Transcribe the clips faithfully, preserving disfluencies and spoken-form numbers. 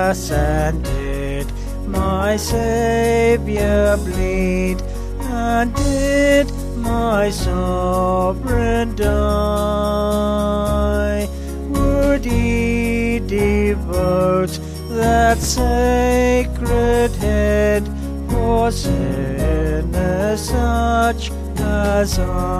cross and did my Saviour bleed, and did my sovereign die? Would he devote that sacred head for sinners such as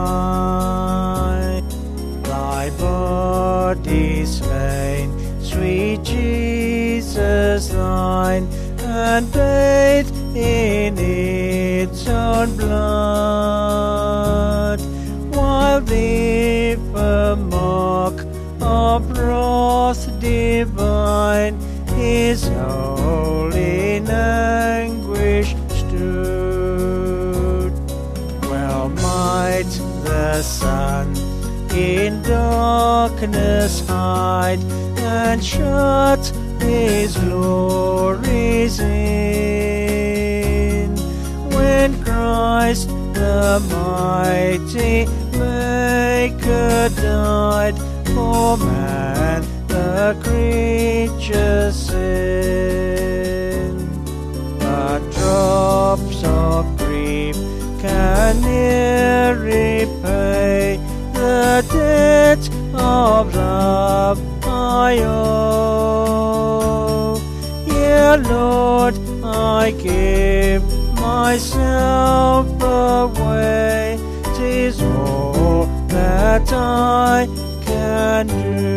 I? Thy body slain, sweet Jesus, thine, and bathed in its own blood, while the mark of wrath divine his soul in anguish stood. Well might the sun in darkness hide, and shut his glories in, when Christ the mighty Maker died for man, the creature's sin. But drops of grief can ne'er repay the debt of love I owe. Yea, Lord, I give myself away, 'tis all that I can do.